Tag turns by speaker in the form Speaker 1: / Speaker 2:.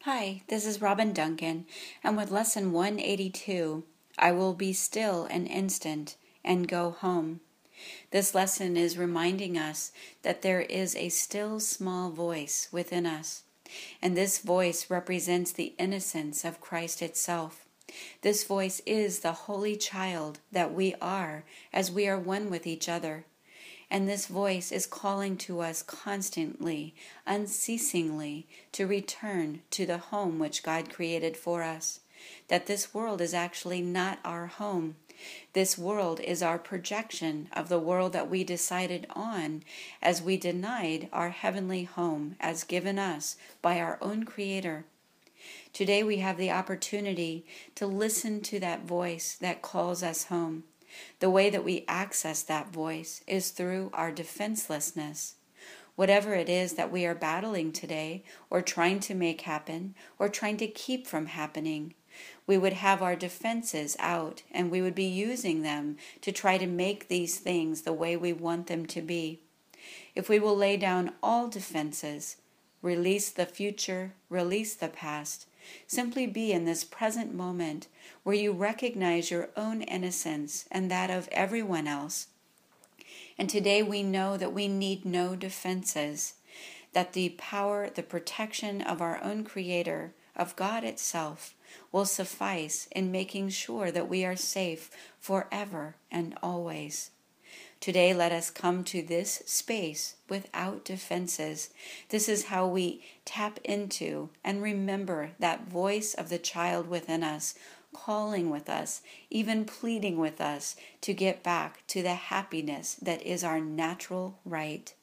Speaker 1: Hi, this is Robin Duncan, and with Lesson 182, I will be still an instant and go home. This lesson is reminding us that there is a still small voice within us, and this voice represents the innocence of Christ itself. This voice is the holy child that we are as we are one with each other. And this voice is calling to us constantly, unceasingly, to return to the home which God created for us. That this world is actually not our home. This world is our projection of the world that we decided on as we denied our heavenly home as given us by our own Creator. Today we have the opportunity to listen to that voice that calls us home. The way that we access that voice is through our defenselessness. Whatever it is that we are battling today, or trying to make happen, or trying to keep from happening, we would have our defenses out and we would be using them to try to make these things the way we want them to be. If we will lay down all defenses, release the future, release the past, simply be in this present moment where you recognize your own innocence and that of everyone else. And today we know that we need no defenses, that the power, the protection of our own Creator, of God itself, will suffice in making sure that we are safe forever and always. Today, let us come to this space without defenses. This is how we tap into and remember that voice of the child within us, calling with us, even pleading with us to get back to the happiness that is our natural right.